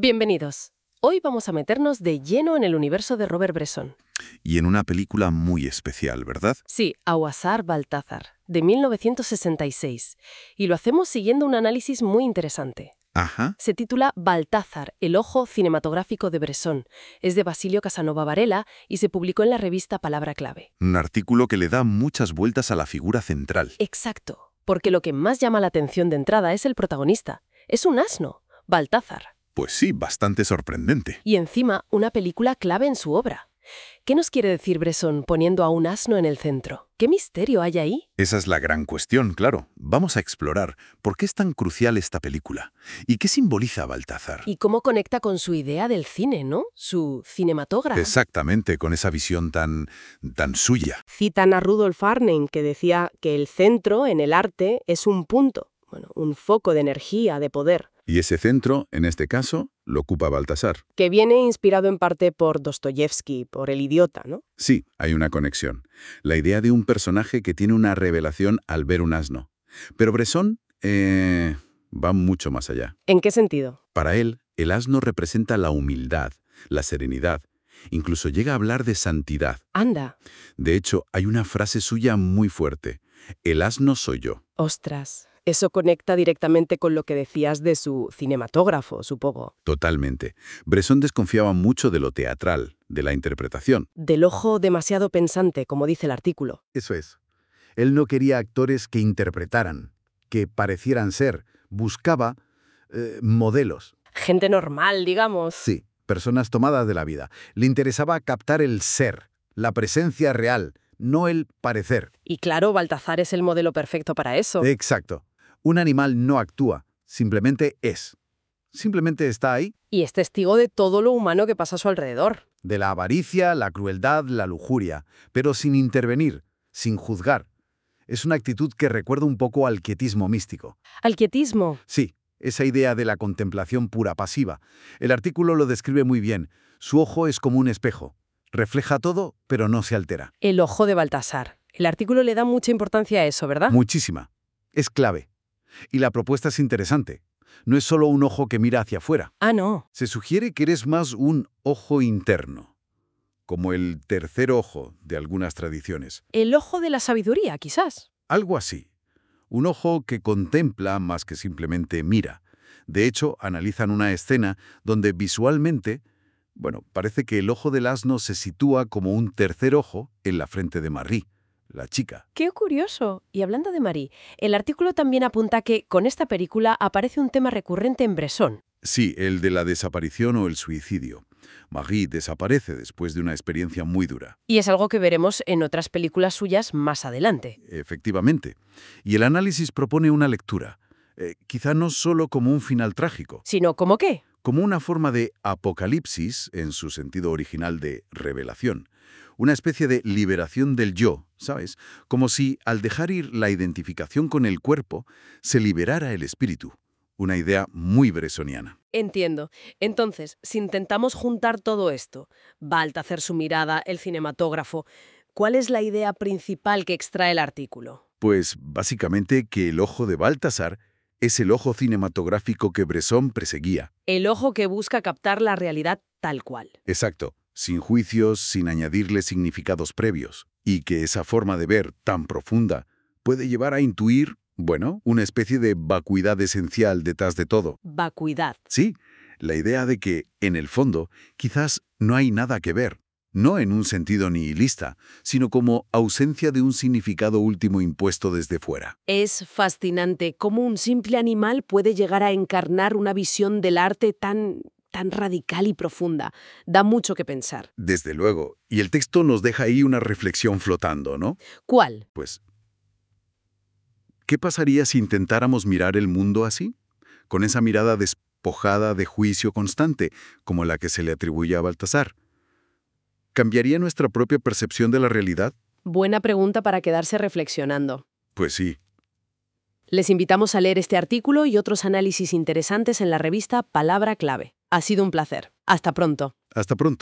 Bienvenidos. Hoy vamos a meternos de lleno en el universo de Robert Bresson. Y en una película muy especial, ¿verdad? Sí, Auazar Baltázar, de 1966. Y lo hacemos siguiendo un análisis muy interesante. Ajá. Se titula Baltázar, el ojo cinematográfico de Bresson. Es de Basilio Casanova Varela y se publicó en la revista Palabra Clave. Un artículo que le da muchas vueltas a la figura central. Exacto, porque lo que más llama la atención de entrada es el protagonista. Es un asno, Baltázar. Pues sí, bastante sorprendente. Y encima, una película clave en su obra. ¿Qué nos quiere decir Bresson poniendo a un asno en el centro? ¿Qué misterio hay ahí? Esa es la gran cuestión, claro. Vamos a explorar por qué es tan crucial esta película y qué simboliza Baltázar. Y cómo conecta con su idea del cine, ¿no? Su cinematógrafo. Exactamente, con esa visión tan suya. Citan a Rudolf Arnhem, que decía que el centro en el arte es un punto, un foco de energía, de poder. Y ese centro, en este caso, lo ocupa Baltasar. Que viene inspirado en parte por Dostoyevsky, por El idiota, ¿no? Sí, hay una conexión. La idea de un personaje que tiene una revelación al ver un asno. Pero Bresson va mucho más allá. ¿En qué sentido? Para él, el asno representa la humildad, la serenidad. Incluso llega a hablar de santidad. Anda. De hecho, hay una frase suya muy fuerte. El asno soy yo. Ostras. Eso conecta directamente con lo que decías de su cinematógrafo, supongo. Totalmente. Bresson desconfiaba mucho de lo teatral, de la interpretación. Del ojo demasiado pensante, como dice el artículo. Eso es. Él no quería actores que interpretaran, que parecieran ser. Buscaba modelos. Gente normal, digamos. Sí, personas tomadas de la vida. Le interesaba captar el ser, la presencia real, no el parecer. Y claro, Baltázar es el modelo perfecto para eso. Exacto. Un animal no actúa, simplemente es. Simplemente está ahí. Y es testigo de todo lo humano que pasa a su alrededor. De la avaricia, la crueldad, la lujuria, pero sin intervenir, sin juzgar. Es una actitud que recuerda un poco al quietismo místico. ¿Al quietismo? Sí, esa idea de la contemplación pura pasiva. El artículo lo describe muy bien. Su ojo es como un espejo. Refleja todo, pero no se altera. El ojo de Baltázar. El artículo le da mucha importancia a eso, ¿verdad? Muchísima. Es clave. Y la propuesta es interesante. No es solo un ojo que mira hacia afuera. Ah, no. Se sugiere que eres más un ojo interno, como el tercer ojo de algunas tradiciones. El ojo de la sabiduría, quizás. Algo así. Un ojo que contempla más que simplemente mira. De hecho, analizan una escena donde visualmente, parece que el ojo del asno se sitúa como un tercer ojo en la frente de Marie, la chica. ¡Qué curioso! Y hablando de Marie, el artículo también apunta que con esta película aparece un tema recurrente en Bresson. Sí, el de la desaparición o el suicidio. Marie desaparece después de una experiencia muy dura. Y es algo que veremos en otras películas suyas más adelante. Efectivamente. Y el análisis propone una lectura. Quizá no solo como un final trágico. ¿Sino como qué? Como una forma de apocalipsis, en su sentido original de revelación. Una especie de liberación del yo, ¿sabes? Como si, al dejar ir la identificación con el cuerpo, se liberara el espíritu. Una idea muy bressoniana. Entiendo. Entonces, si intentamos juntar todo esto, Baltázar, su mirada, el cinematógrafo, ¿cuál es la idea principal que extrae el artículo? Pues, básicamente, que el ojo de Baltasar es el ojo cinematográfico que Bresson perseguía. El ojo que busca captar la realidad tal cual. Exacto, sin juicios, sin añadirle significados previos. Y que esa forma de ver tan profunda puede llevar a intuir, una especie de vacuidad esencial detrás de todo. Vacuidad. Sí, la idea de que, en el fondo, quizás no hay nada que ver. No en un sentido nihilista, sino como ausencia de un significado último impuesto desde fuera. Es fascinante cómo un simple animal puede llegar a encarnar una visión del arte tan radical y profunda. Da mucho que pensar. Desde luego. Y el texto nos deja ahí una reflexión flotando, ¿no? ¿Cuál? Pues, ¿qué pasaría si intentáramos mirar el mundo así? Con esa mirada despojada de juicio constante, como la que se le atribuye a Baltasar. ¿Cambiaría nuestra propia percepción de la realidad? Buena pregunta para quedarse reflexionando. Pues sí. Les invitamos a leer este artículo y otros análisis interesantes en la revista Palabra Clave. Ha sido un placer. Hasta pronto. Hasta pronto.